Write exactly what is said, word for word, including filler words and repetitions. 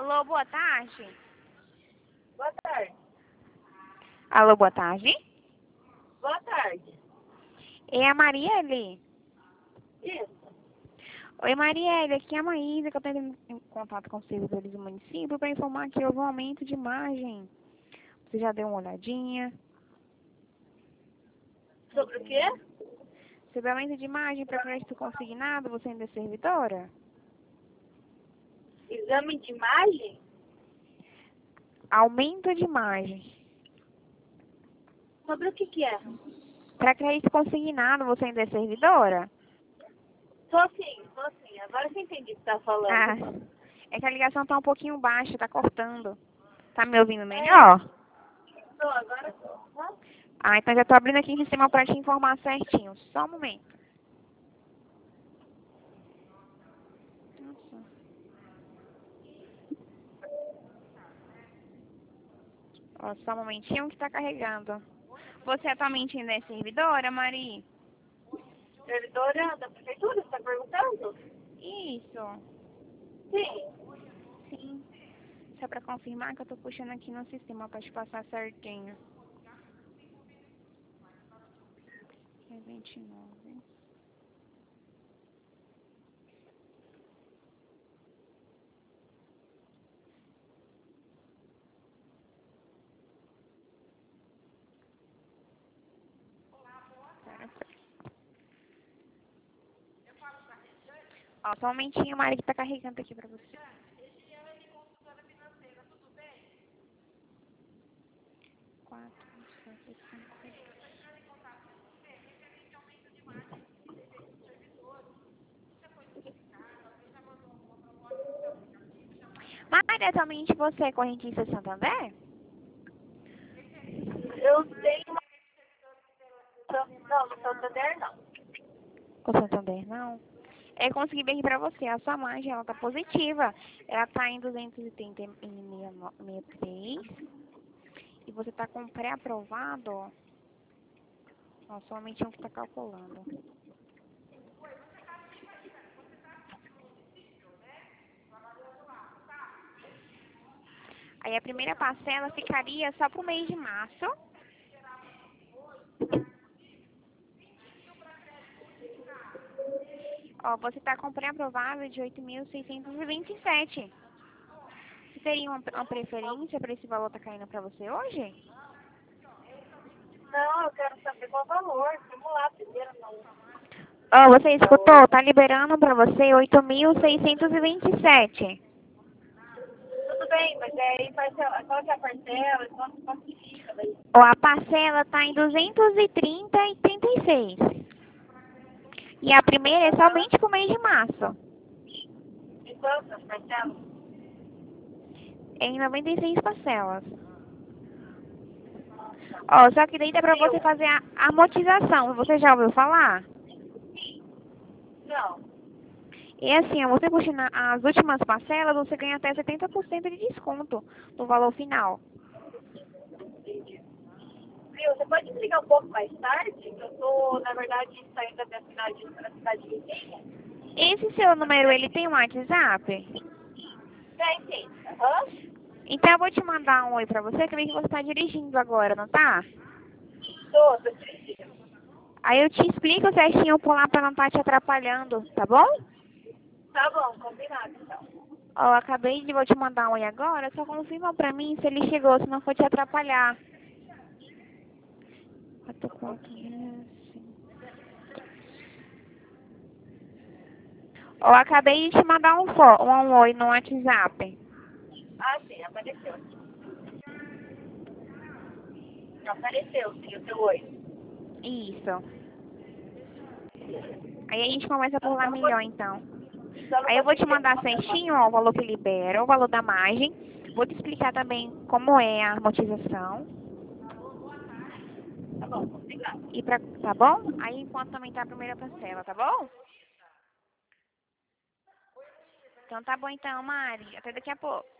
Alô, boa tarde. Boa tarde. Alô, boa tarde. Boa tarde. É a Marielle? Isso. Oi, Marielle, aqui é a Maísa, que eu estou entrando em contato com os servidores do município para informar que houve um aumento de margem. Você já deu uma olhadinha? Sobre o quê? Sobre aumento de margem para crédito consignado, você ainda é servidora? Exame de imagem? Aumento de margem. Sobre o que que é? Para crédito consignado, você ainda é servidora? Tô sim, tô sim. Agora eu entendi o que você tá falando. Ah, é que a ligação está um pouquinho baixa, está cortando. Tá me ouvindo melhor? Tô, agora tô. Hã? Ah, então já estou abrindo aqui em cima para te informar certinho. Só um momento. Nossa. Ó, só um momentinho que está carregando. Você atualmente ainda é servidora, Mari? Servidora da prefeitura, você tá perguntando? Isso. Sim. Sim. Só para confirmar que eu estou puxando aqui no sistema para te passar certinho. É vinte e nove. Pera. Ó, só um momentinho, Mari, que tá carregando aqui para você. Quatro, sete, cinco. Mari, atualmente você é correntista Santander? Eu tenho uma... Não, no Santander não. Com Santander, não? É, consegui ver aqui pra você, a sua margem, ela tá positiva. Ela tá em duzentos e trinta e sessenta e três. E você tá com pré-aprovado, ó. Ó, somente um que tá calculando. Aí a primeira parcela ficaria só pro mês de março. Ó, você tá com pré-aprovado de oito mil seiscentos e vinte e sete. Você teria uma, uma preferência para esse valor tá caindo pra você hoje? Não, eu quero saber qual o valor. Vamos lá primeiro, não. Ó, você escutou? Tá liberando pra você oito mil seiscentos e vinte e sete. Tudo bem, mas aí parcela, qual que é a parcela? Quanto, quanto que fica daí? Ó, a parcela tá em duzentos e trinta e trinta e seis. E a primeira é Aham. somente pro mês de março. E quantas parcelas? Em noventa e seis parcelas. Ó, só que daí dá pra você Mil? fazer a amortização. Você já ouviu falar? Não. E assim, ó, você puxando as últimas parcelas, você ganha até setenta por cento de desconto no valor final. Viu, você pode me ligar um pouco mais tarde? Que eu tô, na verdade, saindo da minha cidade para a cidade vizinha. Esse seu número, ele tem um WhatsApp? Tem, sim. Aham. Então eu vou te mandar um oi pra você, que eu vi que você tá dirigindo agora, não tá? Tô, tô dirigindo. Aí eu te explico certinho por lá pra não estar te atrapalhando, tá bom? Tá bom, combinado, então. Ó, eu acabei de vou te mandar um oi agora, só confirma pra mim se ele chegou, se não for te atrapalhar. Quatro, quatro, cinco. Ó, acabei de te mandar um, fo um oi no WhatsApp. Ah, sim, apareceu. Apareceu, sim, o seu oi. Isso. Aí a gente conversa por Eu lá só não melhor, vou, então. só não Aí eu vou vou te te dizer mandar como é agora. certinho, ó, o valor que libera, o valor da margem. Vou te explicar também como é a amortização. Tá bom, combinado. E pra, tá bom? Aí enquanto também tá a primeira parcela, tá bom? Então tá bom então, Mari. Até daqui a pouco.